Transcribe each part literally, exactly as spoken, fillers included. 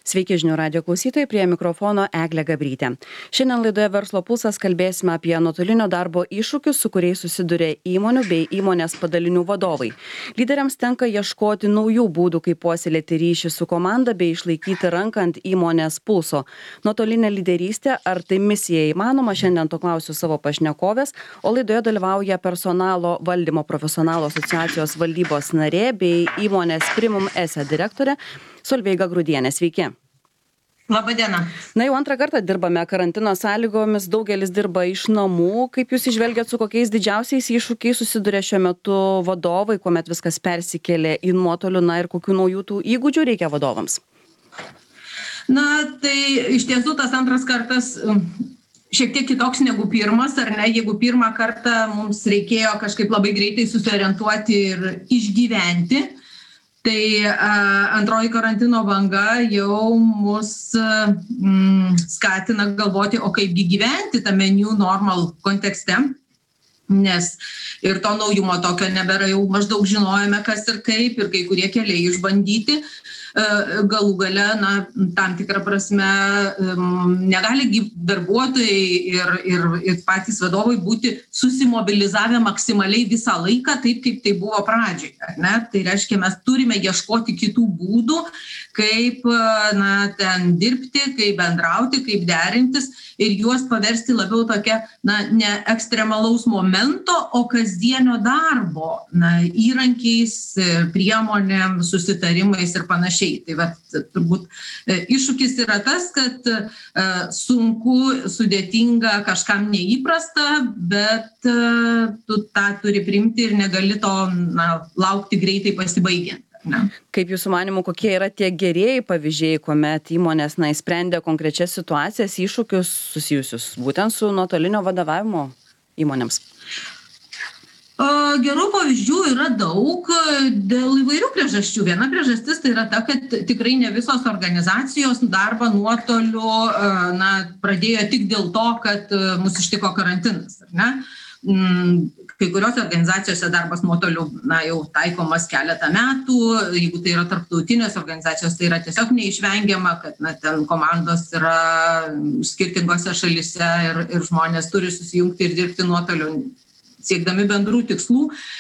Sveiki žinių radijo klausytojai, prie mikrofono Eglė Gabrytė. Šiandien laidoje Verslo pulsas kalbėsime apie nuotolinio darbo iššūkius, su kuriais susiduria įmonių bei įmonės padalinių vadovai. Lyderiams tenka ieškoti naujų būdų, kaip puoselėti ryšį su komanda bei išlaikyti ranką ant įmonės pulso. Nuotolinė lyderystė, ar tai misija įmanoma, šiandien to klausiu savo pašnekovės, o laidoje dalyvauja personalo valdymo profesionalų asociacijos valdybos narė bei įmonės Primum S E direktorė Solveiga Grudienė. Sveiki. Labą dieną. Na, jau antrą kartą dirbame karantino sąlygomis, daugelis dirba iš namų. Kaip jūs įžvelgiat, su kokiais didžiausiais iššūkiais susiduria šiuo metu vadovai, kuomet viskas persikėlė į nuotolių, na ir kokių naujų tų įgūdžių reikia vadovams? Na, tai iš tiesų tas antras kartas šiek tiek kitoks negu pirmas, ar ne? Jeigu pirmą kartą mums reikėjo kažkaip labai greitai susiorientuoti ir išgyventi, tai a, antroji karantino banga jau mus mm, skatina galvoti, o kaipgi gyventi tame new normal kontekste, nes ir to naujumo tokio nebėra, jau maždaug žinojame, kas ir kaip, ir kai kurie keliai išbandyti. Galų gale, na, tam tikrą prasme, negali darbuotojai ir, ir, ir patys vadovai būti susimobilizavę maksimaliai visą laiką, taip kaip tai buvo pradžiai. Ne? Tai reiškia, mes turime ieškoti kitų būdų, kaip na, ten dirbti, kaip bendrauti, kaip derintis ir juos paversti labiau tokia, na, ne ekstremalaus momento, o kasdienio darbo, na, įrankiais, priemonėm, susitarimais ir panašiai. Tai va, turbūt iššūkis yra tas, kad uh, sunku, sudėtinga, kažkam neįprasta, bet uh, tu tą turi priimti ir negali to na, laukti greitai pasibaigiant. Ne? Kaip jūsų manimų, kokie yra tie gerieji pavyzdžiai, kuomet įmonės na, sprendė konkrečias situacijas, iššūkius susijusius būtent su nuotolinio vadovavimo įmonėms? Gerų pavyzdžių yra daug dėl įvairių priežasčių. Viena priežastis tai yra ta, kad tikrai ne visos organizacijos darbą nuotoliu na, pradėjo tik dėl to, kad mus ištiko karantinas. Ar ne? Kai kurios organizacijose darbas nuotoliu na, jau taikomas keletą metų. Jeigu tai yra tarptautinės organizacijos, tai yra tiesiog neišvengiama, kad na, ten komandos yra skirtingose šalyse ir, ir žmonės turi susijungti ir dirbti nuotoliu, siekdami bendrų tikslų.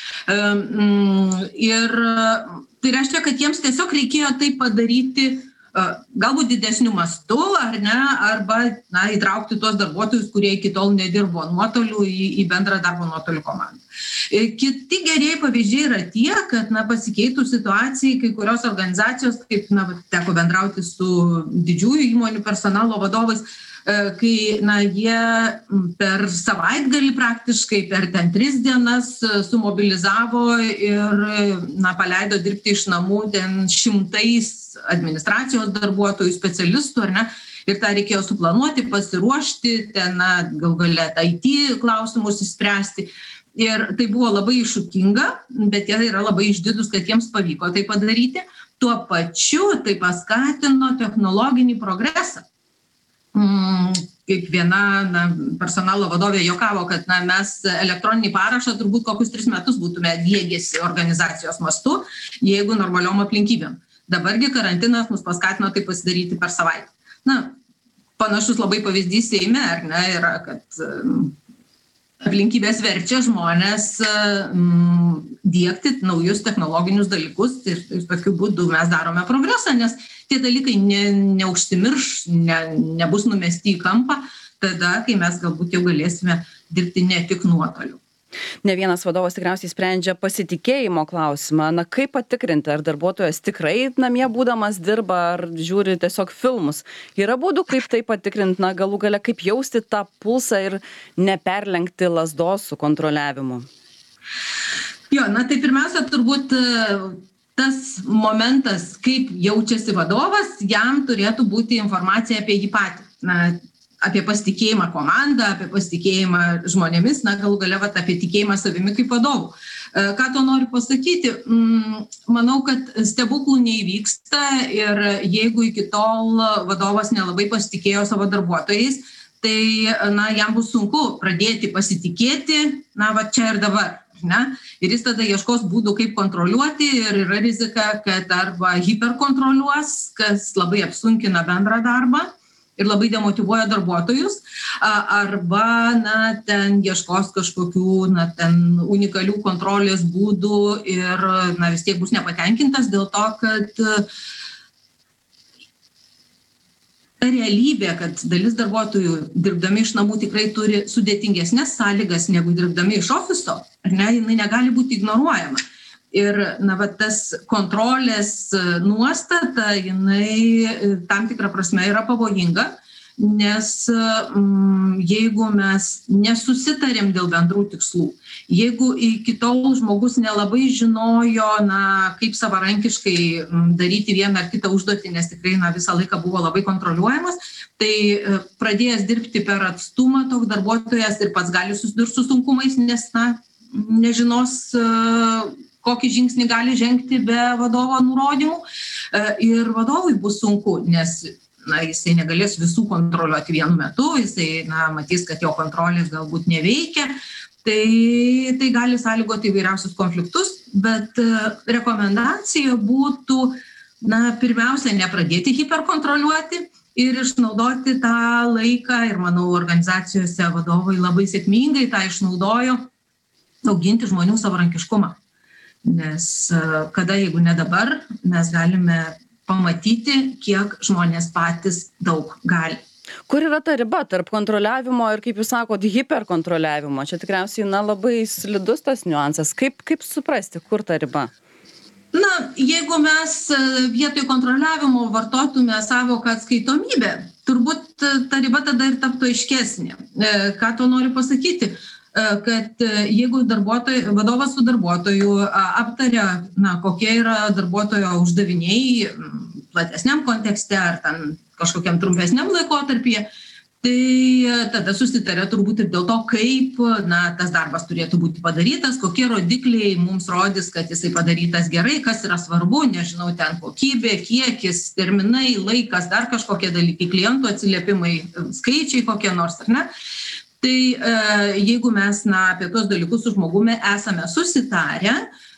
Ir tai reiškia, kad jiems tiesiog reikėjo tai padaryti galbūt didesniu mastu, ar ne, arba na, įtraukti tuos darbuotojus, kurie iki tol nedirbo nuotoliu į, į bendrą darbo nuotolių komandą. Kiti gerieji pavyzdžiai yra tie, kad na, pasikeitų situacijai, kai kurios organizacijos, kaip na, teko bendrauti su didžiųjų įmonių personalo vadovais, kai na, jie per savaitgalį praktiškai, per ten tris dienas sumobilizavo ir na, paleido dirbti iš namų ten šimtais administracijos darbuotojų, specialistų, ar ne? Ir tą reikėjo suplanuoti, pasiruošti, ten gal galia I T klausimus įspręsti. Ir tai buvo labai iššūkinga, bet jie yra labai išdidus, kad jiems pavyko tai padaryti. Tuo pačiu tai paskatino technologinį progresą. Kaip viena na, personalo vadovė juokavo, kad na, mes elektroninį parašą turbūt kokius tris metus būtume diegėsi organizacijos mastu, jeigu normaliom aplinkybėm. Dabargi karantinas mus paskatino tai pasidaryti per savaitę. Na, panašus labai pavyzdys Seime, ar ne, yra, kad um, aplinkybės verčia žmonės um, diegti naujus technologinius dalykus ir, ir tokiu būdu mes darome progresą, nes tie dalykai ne, neužsimirš, ne, nebus numesti į kampą, tada, kai mes galbūt jau galėsime dirbti ne tik nuotoliu. Ne vienas vadovas tikriausiai sprendžia pasitikėjimo klausimą. Na, kaip patikrinti, ar darbuotojas tikrai namie būdamas dirba, ar žiūri tiesiog filmus. Yra būdų, kaip tai patikrinti, na, galų gale, kaip jausti tą pulsą ir neperlenkti lazdos su kontroliavimu. Jo, na, tai pirmiausia, turbūt tas momentas, kaip jaučiasi vadovas, jam turėtų būti informacija apie jį patį. Na, apie pasitikėjimą komandą, apie pasitikėjimą žmonėmis, na, galų gale, vat, apie tikėjimą savimi kaip vadovų. Ką to noriu pasakyti? Manau, kad stebuklų neįvyksta ir jeigu iki tol vadovas nelabai pasitikėjo savo darbuotojais, tai na, jam bus sunku pradėti pasitikėti, na, va čia ir dabar. ne? Ir jis tada ieškos būdų, kaip kontroliuoti ir yra rizika, kad arba hiperkontroliuos, kas labai apsunkina bendrą darbą ir labai demotyvuoja darbuotojus, arba, na, ten ieškos kažkokių, na, ten unikalių kontrolės būdų ir, na, vis tiek bus nepatenkintas dėl to, kad realybė, kad dalis darbuotojų dirbdami iš namų tikrai turi sudėtingesnės sąlygas negu dirbdami iš ofiso, ar ne, jinai negali būti ignoruojama. Ir, na, va, tas kontrolės nuostata, jinai tam tikrą prasme yra pavojinga, nes mm, jeigu mes nesusitarėm dėl bendrų tikslų, jeigu iki tol žmogus nelabai žinojo, na, kaip savarankiškai daryti vieną ar kitą užduotį, nes tikrai, na, visą laiką buvo labai kontroliuojamas, tai pradėjęs dirbti per atstumą toks darbuotojas ir pats gali susidurti su sunkumais, nes, na, nežinos, kokį žingsnį gali žengti be vadovo nurodymų ir vadovui bus sunku, nes, na, jisai negalės visų kontroliuoti vienu metu, jisai, na, matys, kad jo kontrolės galbūt neveikia, tai, tai gali sąlygoti įvairiausius konfliktus, bet rekomendacija būtų, na, pirmiausia, nepradėti hiperkontroliuoti ir išnaudoti tą laiką, ir manau, organizacijose vadovai labai sėkmingai tą išnaudojo, auginti žmonių savarankiškumą. Nes kada, jeigu ne dabar, mes galime pamatyti, kiek žmonės patys daug gali. Kur yra ta riba tarp kontroliavimo ir, kaip jūs sakot, hiperkontroliavimo? Čia tikriausiai, na, labai slidus tas niuansas. Kaip, kaip suprasti, kur ta riba? Na, jeigu mes vietoj kontroliavimo vartotume savoką atskaitomybę, turbūt ta riba tada ir taptų aiškesnė. Ką to noriu pasakyti? Kad jeigu darbuotojų, vadovas su darbuotoju aptaria, na, kokie yra darbuotojo uždaviniai platesniam kontekste ar ten kažkokiam trumpesniam laikotarpyje, tai tada susitarė turbūt ir dėl to, kaip, na, tas darbas turėtų būti padarytas, kokie rodikliai mums rodys, kad jisai padarytas gerai, kas yra svarbu, nežinau, ten kokybė, kiekis, terminai, laikas, dar kažkokie dalykai, klientų atsiliepimai, skaičiai kokie nors, ar ne? Tai jeigu mes, na, apie tuos dalykus su žmogumi esame susitarę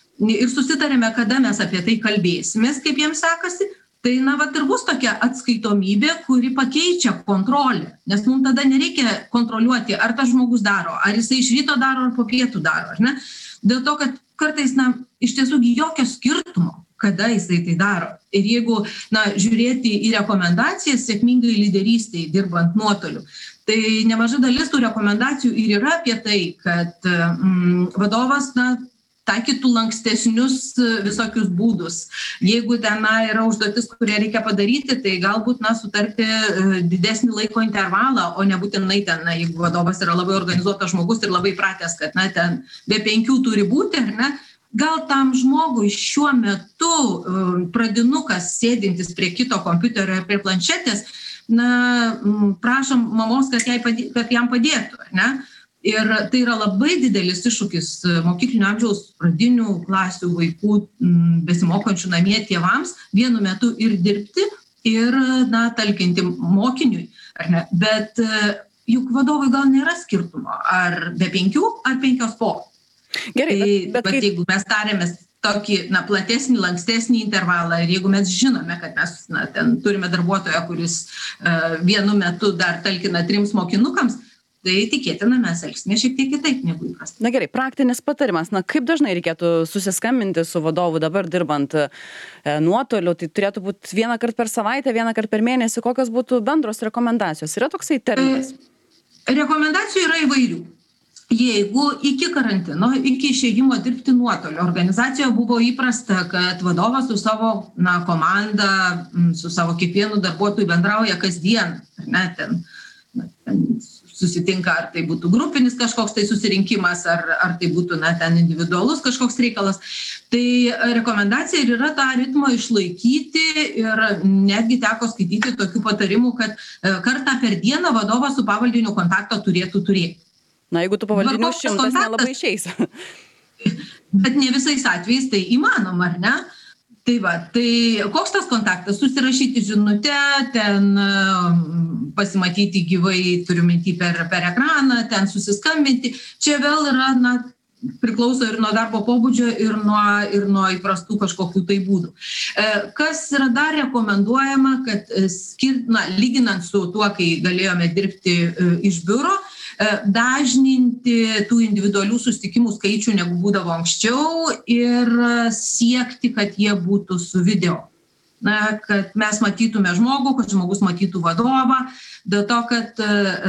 ir susitarėme, kada mes apie tai kalbėsimės, kaip jiems sekasi, tai, na, vat ir bus tokia atskaitomybė, kuri pakeičia kontrolę, nes mums tada nereikia kontroliuoti, ar tas žmogus daro, ar jisai iš ryto daro, ar po pietų daro, ar ne? Dėl to, kad kartais, na, iš tiesų jokio skirtumo, kada jisai tai daro. Ir jeigu, na, žiūrėti į rekomendacijas sėkmingai lyderystėje, dirbant nuotoliu, tai nemaža dalis tų rekomendacijų ir yra apie tai, kad mm, vadovas, na, taikytų lankstesnius visokius būdus. Jeigu ten, na, yra užduotis, kurie reikia padaryti, tai galbūt, na, sutarti didesnį laiko intervalą, o nebūtinai ten, na, jeigu vadovas yra labai organizuotas žmogus ir labai pratęs, kad, na, ten be penkių turi būti, ar ne? Gal tam žmogui šiuo metu pradinukas sėdintis prie kito kompiuterio ir prie planšetės, na, prašom mamos, kad, jai padė, kad jam padėtų, ar ne? Ir tai yra labai didelis iššūkis mokyklinio amžiaus pradinių klasių vaikų besimokančių namie tėvams vienu metu ir dirbti ir, na, talkinti mokiniui, ar ne? Bet juk vadovui gal nėra skirtumo, ar be penkių, ar penkios po. Gerai, tai, bet, bet, bet kaip... jeigu mes tarėmės tokį, na, platesnį, lankstesnį intervalą ir jeigu mes žinome, kad mes, na, ten turime darbuotoją, kuris uh, vienu metu dar talkina trims mokinukams, tai tikėtina mes elgsime šiek tiek kitaip negu įprasta. Na gerai, praktinis patarimas. Na, kaip dažnai reikėtų susiskambinti su vadovu dabar dirbant e, nuotoliu? Tai turėtų būti vieną kartą per savaitę, vieną kartą per mėnesį. Kokios būtų bendros rekomendacijos? Yra toksai terminas? E, rekomendacijų yra įvairių. Jeigu iki karantino, iki išėjimo dirbti nuotoliu, organizacijoje buvo įprasta, kad vadovas su savo, na, komanda, su savo kiekvienu darbuotoju bendrauja kasdien, ar ne, ten, na, ten susitinka, ar tai būtų grupinis kažkoks tai susirinkimas, ar, ar tai būtų, na, ten individualus kažkoks reikalas. Tai rekomendacija ir yra tą ritmą išlaikyti ir netgi teko skaityti tokių patarimų, kad kartą per dieną vadovas su pavaldiniu kontaktą turėtų turėti. Na, jeigu tu pavaldinių šimtas, nelabai išeis. Bet ne visais atvejais tai įmanoma, ar ne? Tai va, tai koks tas kontaktas? Susirašyti žinutę, ten pasimatyti gyvai, turiu minty per, per ekraną, ten susiskambinti. Čia vėl yra, na, priklauso ir nuo darbo pobūdžio, ir nuo, ir nuo įprastų kažkokių tai būdų. Kas yra dar rekomenduojama, kad skir, na, lyginant su tuo, kai galėjome dirbti iš biuro, dažninti tų individualių susitikimų skaičių, negu būdavo anksčiau, ir siekti, kad jie būtų su video. Na, kad mes matytume žmogų, kad žmogus matytų vadovą, dėl to, kad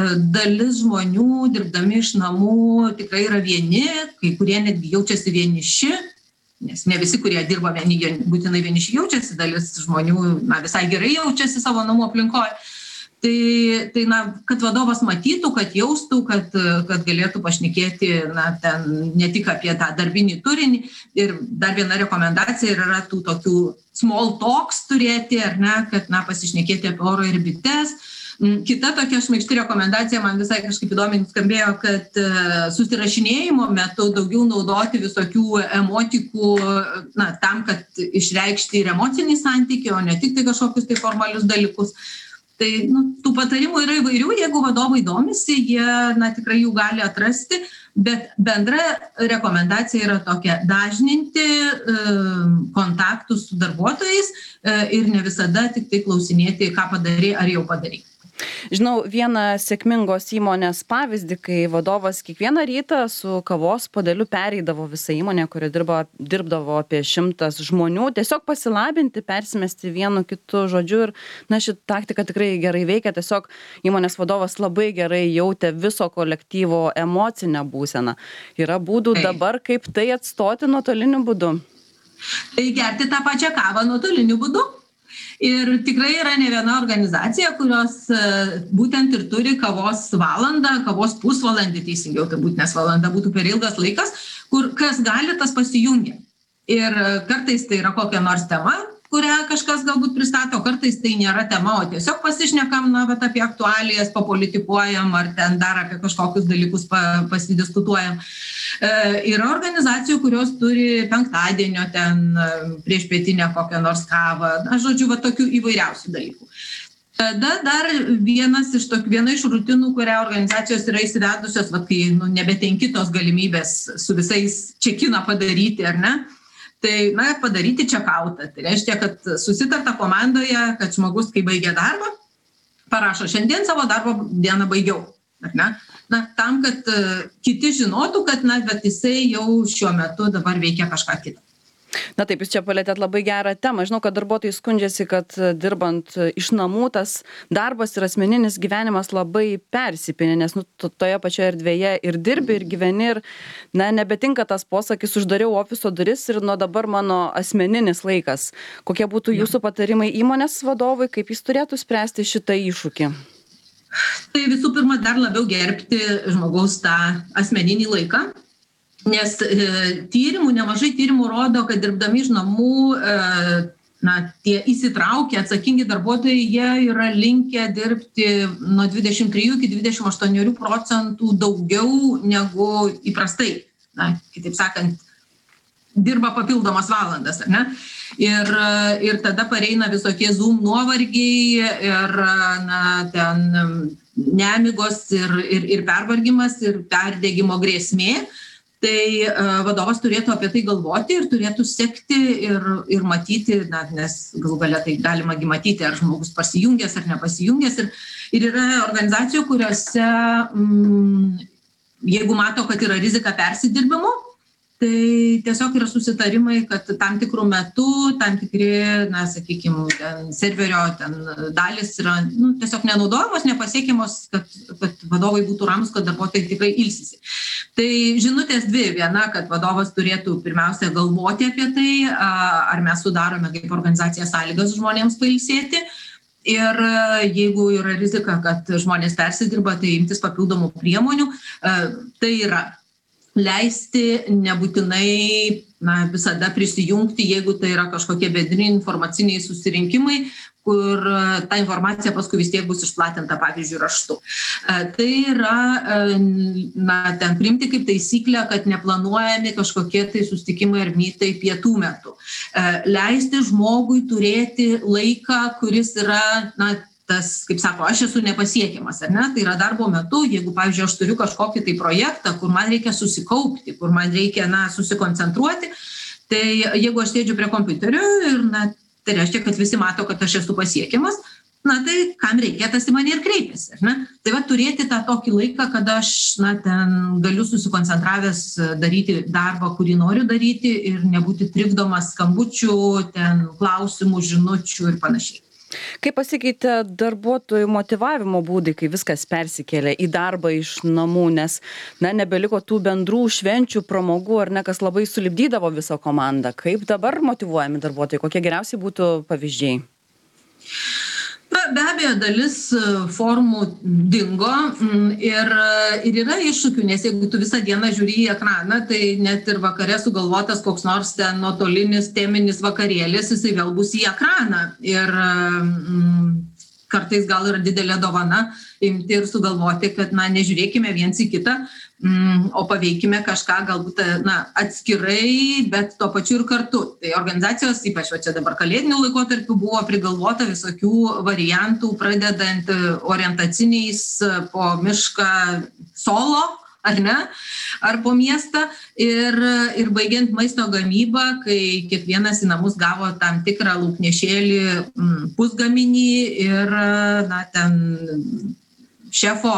dalis žmonių dirbdami iš namų tikrai yra vieni, kai kurie netgi jaučiasi vieniši, nes ne visi, kurie dirba vieni, būtinai vieniši jaučiasi, dalis žmonių na, visai gerai jaučiasi savo namų aplinkoje. Tai, tai na, kad vadovas matytų, kad jaustų, kad, kad galėtų pašnekėti na, ten, ne tik apie tą darbinį turinį. Ir dar viena rekomendacija yra tų tokių small talks turėti, ar ne, kad na, pasišnekėti apie oro ir bites. Kita tokia šmaikšti rekomendacija man visai kažkaip įdomiai skambėjo, kad susirašinėjimo metu daugiau naudoti visokių emotikų na, tam, kad išreikšti ir emocinį santykį, o ne tik tai kažkokius tai formalius dalykus. Tai nu, tų patarimų yra įvairių, jeigu vadovai domisi, jie na, tikrai jų gali atrasti, bet bendra rekomendacija yra tokia – dažninti e, kontaktus su darbuotojais e, ir ne visada tik tai klausinėti, ką padarė ar jau padarė. Žinau vieną sėkmingos įmonės pavyzdį, kai vadovas kiekvieną rytą su kavos puodeliu pereidavo visą įmonę, kurioje dirbo, dirbdavo apie šimtas žmonių, tiesiog pasilabinti, persimesti vienu kitu žodžiu ir na, ši taktika tikrai gerai veikia, tiesiog įmonės vadovas labai gerai jautė viso kolektyvo emocinę būseną. Yra būdų dabar, kaip tai atstoti nuotoliniu būdu? Tai gerti tą pačią kavą nuotoliniu būdu. Ir tikrai yra ne viena organizacija, kurios būtent ir turi kavos valandą, kavos pusvalandį, teisingiau, tai būt, nes valanda būtų per ilgas laikas, kur kas gali, tas pasijungia. Ir kartais tai yra kokia nors tema, kurią kažkas galbūt pristato, kartais tai nėra tema, o tiesiog pasišnekam na, bet apie aktualijas, papolitikuojam ar ten dar apie kažkokius dalykus pa, pasidiskutuojam. E, yra organizacijų, kurios turi penktadienio ten prieš pietinę kokią nors kavą, na, žodžiu, va, tokių įvairiausių dalykų. Tada dar vienas iš tokių, viena iš rutinų, kurią organizacijos yra įsivedusios, va, kai nu, nebetenki tos galimybės su visais čekiną padaryti, ar ne? Tai, na, padaryti čekautą. Tai reiškia, kad susitarta komandoje, kad žmogus, kai baigia darbą, parašo, šiandien savo darbo dieną baigiau. Ar ne? Na, tam, kad uh, kiti žinotų, kad, na, bet jisai jau šiuo metu dabar veikia kažką kitą. Na taip, jūs čia palėtėt labai gerą temą. Žinau, kad darbuotojai skundžiasi, kad dirbant iš namų tas darbas ir asmeninis gyvenimas labai persipinė, nes nu, toje pačioje erdvėje ir dirbi, ir gyveni, ir na, nebetinka tas posakis, uždariau ofiso duris ir nuo dabar mano asmeninis laikas. Kokie būtų jūsų patarimai įmonės vadovui, kaip jis turėtų spręsti šitą iššūkį? Tai visų pirma, dar labiau gerbti žmogaus tą asmeninį laiką. Nes e, tyrimų, nemažai tyrimų rodo, kad dirbdami iš namų, e, na, tie įsitraukę, atsakingi darbuotojai, jie yra linkę dirbti nuo dvidešimt trijų iki dvidešimt aštuonių procentų daugiau negu įprastai. Na, kitaip sakant, dirba papildomas valandas, ar ne? Ir, ir tada pareina visokie Zoom nuovargiai ir na, ten nemigos ir, ir, ir pervargimas ir perdegimo grėsmė. Tai uh, vadovas turėtų apie tai galvoti ir turėtų sekti ir, ir matyti, na, nes galų galia tai galima matyti, ar žmogus pasijungęs ar nepasijungęs. Ir, ir yra organizacijų, kuriuose, mm, jeigu mato, kad yra rizika persidirbimo, tai tiesiog yra susitarimai, kad tam tikrų metų, tam tikri, na, sakykime, ten serverio ten dalis yra nu, tiesiog nenaudojamos, nepasiekiamos, kad, kad vadovai būtų ramus, kad darbuotojai tikrai ilsisi. Tai žinutės dvi. Viena, kad vadovas turėtų pirmiausia galvoti apie tai, ar mes sudarome kaip organizacija sąlygas žmonėms pailsėti. Ir jeigu yra rizika, kad žmonės persidirba, tai imtis papildomų priemonių. Tai yra leisti nebūtinai na, visada prisijungti, jeigu tai yra kažkokie bendri informaciniai susirinkimai, kur ta informacija paskui vis tiek bus išplatinta, pavyzdžiui, raštu. Tai yra, na, ten priimti kaip taisyklę, kad neplanuojami kažkokie tai susitikimai ar mytai pietų metu. Leisti žmogui turėti laiką, kuris yra, na, tas, kaip sako, aš esu nepasiekiamas, ar ne? Tai yra darbo metu, jeigu, pavyzdžiui, aš turiu kažkokį tai projektą, kur man reikia susikaupti, kur man reikia, na, susikoncentruoti, tai jeigu aš sėdžiu prie kompiuterio ir, na, tai reiškia, kad visi mato, kad aš esu pasiekiamas, na, tai kam reikia, tas į mane ir kreipiasi, ar ne? Tai va, turėti tą tokį laiką, kada aš, na, ten galiu susikoncentravęs daryti darbą, kurį noriu daryti ir nebūti trikdomas skambučių, ten klausimų, žinučių ir panašiai. Kaip pasikeitė darbuotojų motyvavimo būdai, kai viskas persikėlė į darbą iš namų, nes, na, nebeliko tų bendrų švenčių, pramogų, ar ne, kas labai sulipdydavo visą komandą. Kaip dabar motyvuojami darbuotojai? Kokie geriausiai būtų pavyzdžiai? Na, be abejo, dalis formų dingo ir, ir yra iššūkių, nes jeigu tu visą dieną žiūri į ekraną, tai net ir vakare sugalvotas koks nors ten nuotolinis teminis vakarėlis, jisai vėl bus į ekraną. Ir mm, kartais gal yra didelė dovana imti ir sugalvoti, kad, na, nežiūrėkime viens į kitą, mm, o paveikime kažką galbūt, na, atskirai, bet tuo pačiu ir kartu. Tai organizacijos, ypač va čia dabar kalėdinių laikotarpių, buvo prigalvota visokių variantų, pradedant orientaciniais po mišką solo, ar ne, ar po miestą, ir, ir baigiant maisto gamybą, kai kiekvienas į namus gavo tam tikrą lauknešėlį, mm, pusgaminį ir, na, ten šefo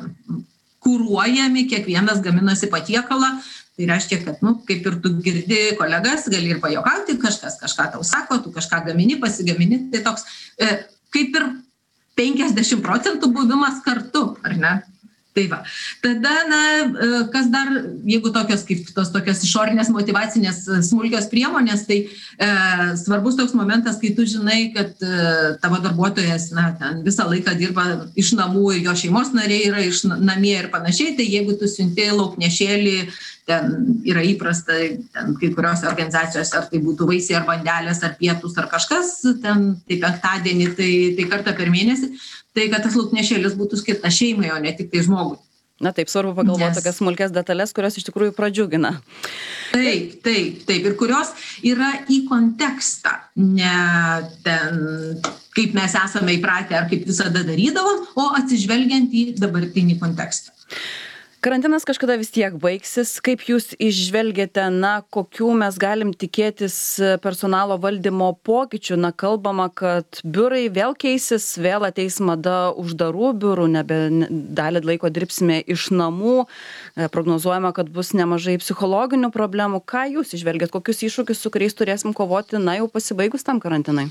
kūruojami, kiekvienas gaminosi patiekalą. Tai reiškia, kad, nu, kaip ir tu girdi kolegas, gali ir pajokauti, kažkas kažką tau sako, tu kažką gamini, pasigamini. Tai toks e, kaip ir penkiasdešimt procentų buvimas kartu, ar ne? Tai va. Tada, na, kas dar, jeigu tokios kaip tos tokios išorinės motyvacinės smulkios priemonės, tai e, svarbus toks momentas, kai tu žinai, kad e, tavo darbuotojas, na, ten visą laiką dirba iš namų ir jo šeimos nariai yra iš namie ir panašiai, tai jeigu tu siunti lauknešėlį, ten yra įprasta, ten kai kurios organizacijos, ar tai būtų vaisiai, ar bandelės, ar pietus, ar kažkas, ten tai penktadienį, tai, tai kartą per mėnesį, tai kad tas lauknešėlis būtų skirtas šeimai, o ne tik tai žmogui. Na taip, svarbu pagalvoti Nes... tokias smulkės detalės, kurios iš tikrųjų pradžiugina. Taip, taip, taip. Ir kurios yra į kontekstą, ne ten, kaip mes esame įpratę ar kaip visada darydavom, o atsižvelgiant į dabartinį kontekstą. Karantinas kažkada vis tiek baigsis. Kaip jūs išžvelgiate, na, kokių mes galim tikėtis personalo valdymo pokyčių? Na, kalbama, kad biurai vėl keisis, vėl ateis mada uždarų biurų, nebe dalį laiko dirbsime iš namų. Prognozuojama, kad bus nemažai psichologinių problemų. Ką jūs išžvelgiat? Kokius iššūkius, su kuriais turėsim kovoti, na, jau pasibaigus tam karantinai?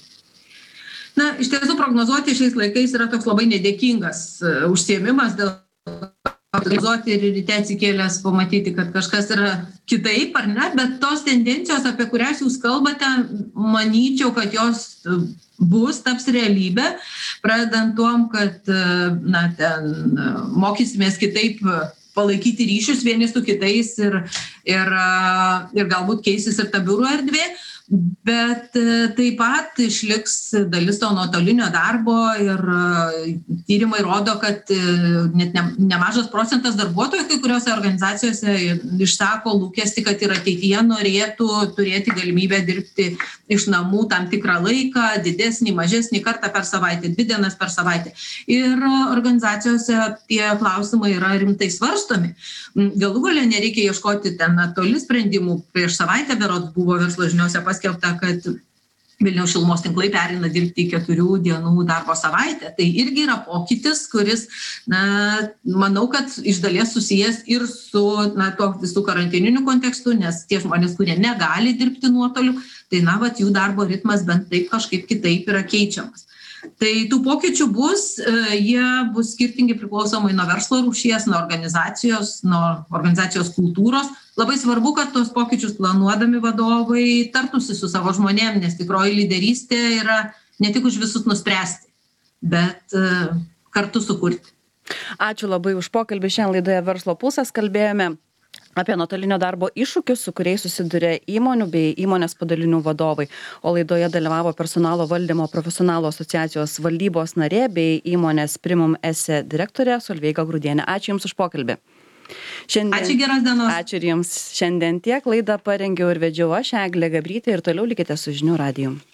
Na, iš tiesų prognozuoti šiais laikais yra toks labai nedėkingas užsiėmimas dėl organizuoti ir ryte atsikėlęs pamatyti, kad kažkas yra kitaip, ar ne, bet tos tendencijos, apie kurias jūs kalbate, manyčiau, kad jos bus, taps realybė, pradedant tuom, kad, na, ten mokysimės kitaip palaikyti ryšius vieni su kitais ir, ir, ir galbūt keisis ir ta biuro erdvė. Bet taip pat išliks dalis to nuotolinio darbo ir tyrimai rodo, kad net ne, nemažas procentas darbuotojų kai kuriuose organizacijose išsako lūkestį, kad ir ateityje norėtų turėti galimybę dirbti iš namų tam tikrą laiką, didesnį, mažesnį kartą per savaitę, dvi dienas per savaitę. Ir organizacijose tie klausimai yra rimtai svarstomi. Galų gale nereikia ieškoti ten toli sprendimų. Prieš savaitę berods buvo Verslo žiniose paskelbta, kad Vilniaus šilumos tinklai pereina dirbti į keturių dienų darbo savaitę. Tai irgi yra pokytis, kuris, na, manau, kad iš dalies susijęs ir su, na, to visų karantininiu kontekstu, nes tie žmonės, kurie negali dirbti nuotoliu, tai, na, vat, jų darbo ritmas bent taip kažkaip kitaip yra keičiamas. Tai tų pokyčių bus, jie bus skirtingi priklausomai nuo verslo rūšies, nuo organizacijos, nuo organizacijos kultūros. Labai svarbu, kad tos pokyčius planuodami vadovai tartųsi su savo žmonėm, nes tikroji lyderystė yra ne tik už visus nuspręsti, bet kartu sukurti. Ačiū labai už pokalbį. Šiandien laidoje Verslo pulsas kalbėjome apie nuotolinio darbo iššūkius, su kuriais susiduria įmonių bei įmonės padalinių vadovai. O laidoje dalyvavo personalo valdymo profesionalų asociacijos valdybos narė bei įmonės Primum Ese direktorė Solveiga Grudienė. Ačiū Jums už pokalbį. Šiandien... Ačiū, geros dienos. Ačiū ir Jums. Šiandien tiek. Laidą parengiau ir vedžiau aš, Eglė Gabrytė, ir toliau likite su Žinių radiju.